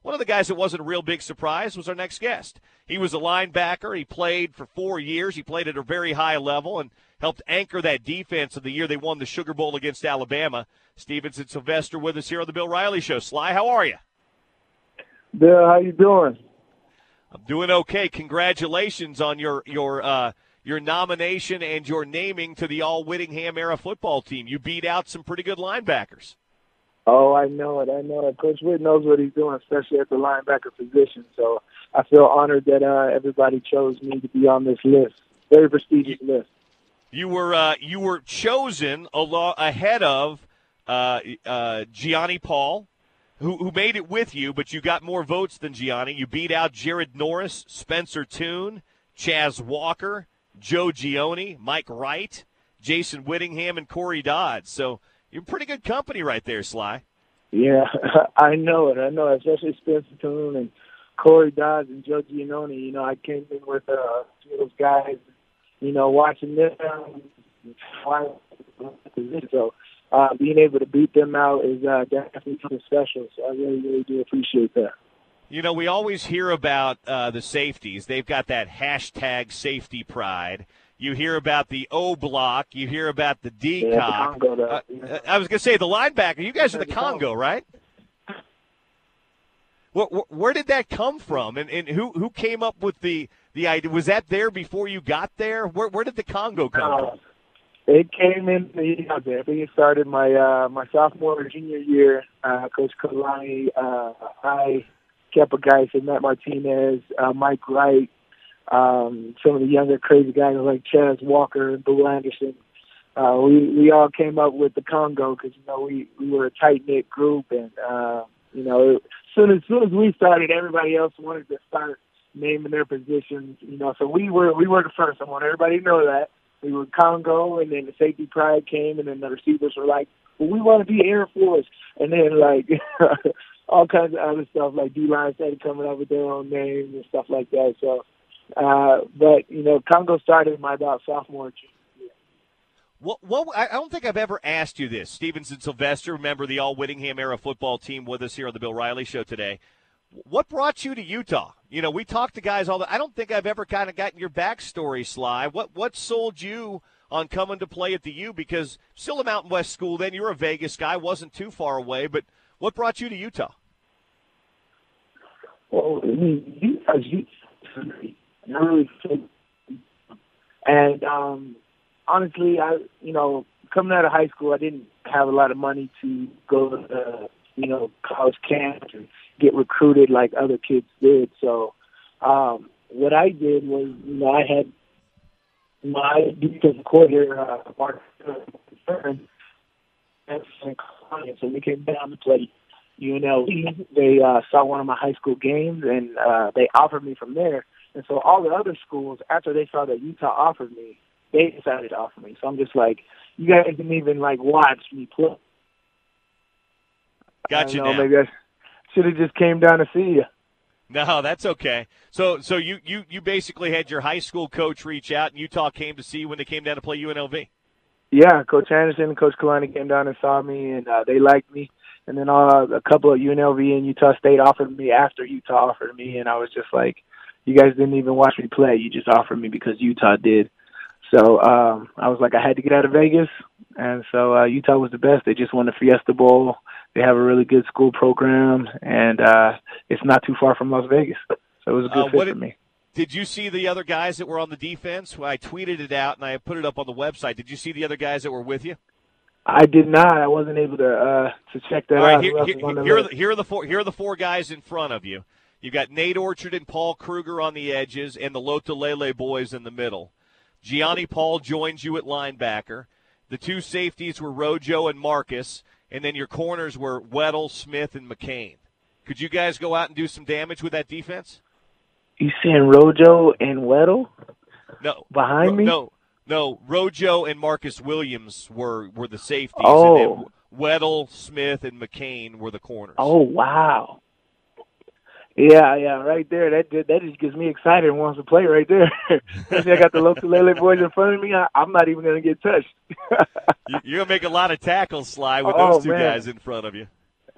One of the guys that wasn't a real big surprise was our next guest. He was a linebacker. He played for 4 years. He played at a very high level and helped anchor that defense of the year they won the Sugar Bowl against Alabama. Stevenson Sylvester with us here on the Bill Riley Show. Sly, how are you? Bill, how you doing? I'm doing okay. Congratulations on your nomination and your naming to the All-Whittingham era football team. You beat out some pretty good linebackers. Oh, I know it. Coach Witt knows what he's doing, especially at the linebacker position. So I feel honored that everybody chose me to be on this list. Very prestigious list. You were chosen ahead of Gianni Paul, who made it with you, but you got more votes than Gianni. You beat out Jared Norris, Spencer Toon, Chaz Walker, Joe Gioni, Mike Wright, Jason Whittingham, and Corey Dodds. So you're pretty good company right there, Sly. Yeah, I know it, especially Spencer Toon and Corey Dodds and Joe Gioni. I came in with those guys, watching them. So being able to beat them out is definitely something special. So I really, really do appreciate that. We always hear about the safeties. They've got that hashtag safety pride. You hear about the O block. You hear about the D cock. I was going to say the linebacker. You guys are the Congo, right? Where did that come from? And who came up with the idea? Was that there before you got there? Where did the Congo come from? It came in. I think it started my sophomore or junior year. Coach Kalani, I, Kepa Geis, and Matt Martinez, Mike Wright, some of the younger crazy guys like Chaz Walker and Boo Anderson. We all came up with the Congo because we were a tight knit group, and as soon as we started, everybody else wanted to start naming their positions. So we were the first. I want everybody to know that. We were Congo, and then the safety pride came, and then the receivers were like, well, we want to be Air Force. And then, all kinds of other stuff, like D-line started coming up with their own names and stuff like that. So, but, Congo started my about sophomore year. Well, I don't think I've ever asked you this. Stevenson Sylvester, remember the All-Whittingham era football team with us here on the Bill Riley Show today. What brought you to Utah? We talk to guys all the. I don't think I've ever kind of gotten your backstory, Sly. What sold you on coming to play at the U? Because still a Mountain West school. Then you're a Vegas guy, wasn't too far away. But what brought you to Utah? Well, and honestly, coming out of high school, I didn't have a lot of money to go to college camp and get recruited like other kids did. So what I did was, I had my defensive coordinator, Mark, so we came down to play UNLV. They saw one of my high school games, and they offered me from there. And so all the other schools, after they saw that Utah offered me, they decided to offer me. So I'm just like, you guys didn't even watch me play. Gotcha. Maybe I should have just came down to see you. No, that's okay. So you basically had your high school coach reach out, and Utah came to see you when they came down to play UNLV. Yeah, Coach Anderson and Coach Kalani came down and saw me, and they liked me. And then a couple of UNLV and Utah State offered me after Utah offered me, and I was just like, you guys didn't even watch me play. You just offered me because Utah did. So I was like, I had to get out of Vegas, and so Utah was the best. They just won the Fiesta Bowl. They have a really good school program, and it's not too far from Las Vegas. So it was a good fit for me. Did you see the other guys that were on the defense? I tweeted it out, and I put it up on the website. Did you see the other guys that were with you? I did not. I wasn't able to check that out. Here are the four guys in front of you. You've got Nate Orchard and Paul Kruger on the edges, and the Lotulele boys in the middle. Gianni Paul joins you at linebacker. The two safeties were Rojo and Marcus, and then your corners were Weddle, Smith, and McCain. Could you guys go out and do some damage with that defense? You saying Rojo and Weddle? No. Behind me? No. Rojo and Marcus Williams were the safeties. Oh. And then Weddle, Smith, and McCain were the corners. Oh, wow. Yeah, right there. That just gets me excited and wants to play right there. Especially I got the Lotulele boys in front of me. I'm not even going to get touched. You're going to make a lot of tackles, Sly, with those two guys in front of you.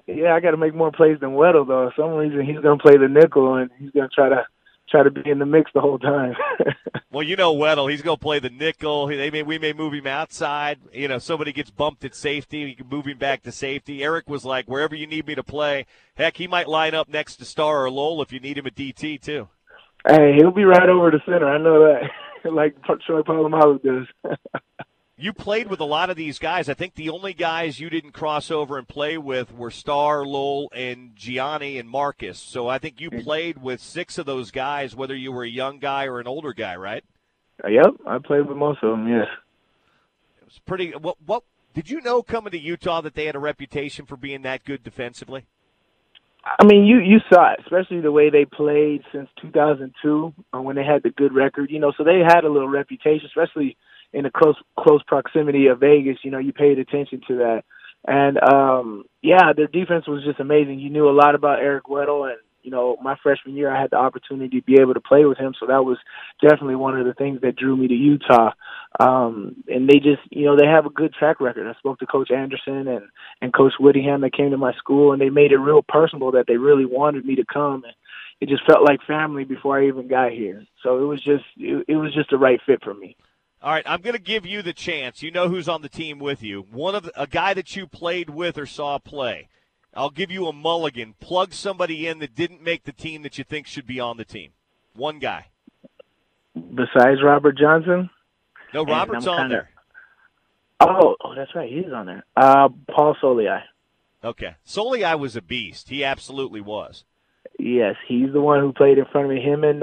Yeah, I got to make more plays than Weddle though. For some reason he's going to play the nickel and he's going to try to be in the mix the whole time. Well, you know Weddle, he's going to play the nickel. We may move him outside. You know, somebody gets bumped at safety, we can move him back to safety. Eric was like, wherever you need me to play. Heck, he might line up next to Star or Lowell if you need him at DT too. Hey, he'll be right over the center. I know that, like Troy Polamalu does. You played with a lot of these guys. I think the only guys you didn't cross over and play with were Star, Lowell, and Gianni and Marcus. So I think you played with 6 of those guys, whether you were a young guy or an older guy, right? Yep, I played with most of them, yes. It was pretty. What did you know coming to Utah that they had a reputation for being that good defensively? I mean, you saw it, especially the way they played since 2002 when they had the good record. You know, so they had a little reputation, especially in the close proximity of Vegas. You know, you paid attention to that. And, yeah, their defense was just amazing. You knew a lot about Eric Weddle, and, you know, my freshman year I had the opportunity to be able to play with him, so that was definitely one of the things that drew me to Utah. And they just, you know, they have a good track record. I spoke to Coach Anderson and Coach Whittingham that came to my school, and they made it real personal that they really wanted me to come. And it just felt like family before I even got here. So it was just the right fit for me. All right, I'm going to give you the chance. You know who's on the team with you. A guy that you played with or saw play. I'll give you a mulligan. Plug somebody in that didn't make the team that you think should be on the team. One guy. Besides Robert Johnson? No, Robert's on there. Oh, that's right. He's on there. Paul Soliai. Okay. Soliai was a beast. He absolutely was. Yes, he's the one who played in front of me. Him and,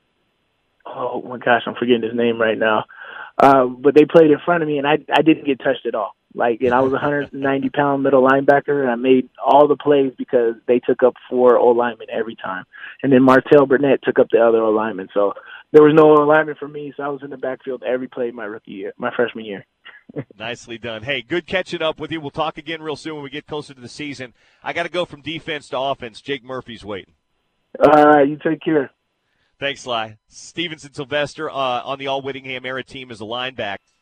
oh, my gosh, I'm forgetting his name right now. But they played in front of me, and I didn't get touched at all. And I was a 190-pound middle linebacker, and I made all the plays because they took up 4 O-linemen every time. And then Martell Burnett took up the other O-linemen. So there was no O-lineman for me, so I was in the backfield every play my freshman year. Nicely done. Hey, good catching up with you. We'll talk again real soon when we get closer to the season. I got to go from defense to offense. Jake Murphy's waiting. All right, you take care. Thanks, Sly. Stevenson Sylvester on the All-Whittingham era team as a linebacker.